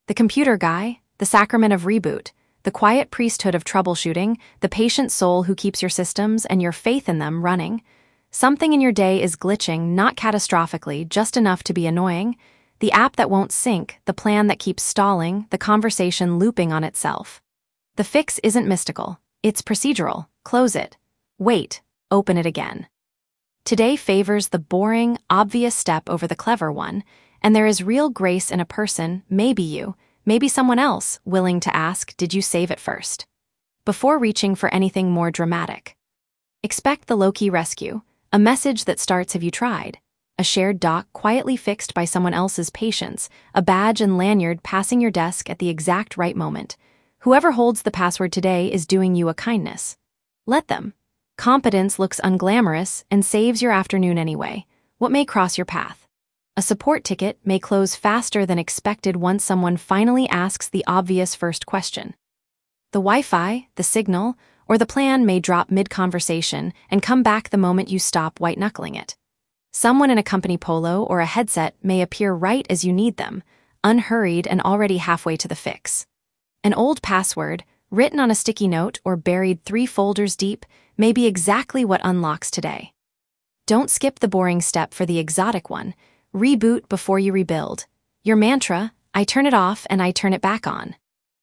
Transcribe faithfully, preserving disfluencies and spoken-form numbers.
The computer guy, the sacrament of reboot, the quiet priesthood of troubleshooting, the patient soul who keeps your systems and your faith in them running. Something in your day is glitching, not catastrophically, just enough to be annoying. The app that won't sync, the plan that keeps stalling, the conversation looping on itself. The fix isn't mystical. It's procedural. Close it. Wait. Open it again. Today favors the boring, obvious step over the clever one, and there is real grace in a person, maybe you, maybe someone else, willing to ask, did you save it first? Before reaching for anything more dramatic. Expect the low-key rescue, a message that starts, have you tried? A shared doc quietly fixed by someone else's patience, a badge and lanyard passing your desk at the exact right moment. Whoever holds the password today is doing you a kindness. Let them. Competence looks unglamorous and saves your afternoon anyway. What may cross your path? A support ticket may close faster than expected once someone finally asks the obvious first question. The Wi-Fi, the signal, or the plan may drop mid-conversation and come back the moment you stop white-knuckling it. Someone in a company polo or a headset may appear right as you need them, unhurried and already halfway to the fix. An old password, written on a sticky note or buried three folders deep, may be exactly what unlocks today. Don't skip the boring step for the exotic one. Reboot before you rebuild. Your mantra, I turn it off and I turn it back on.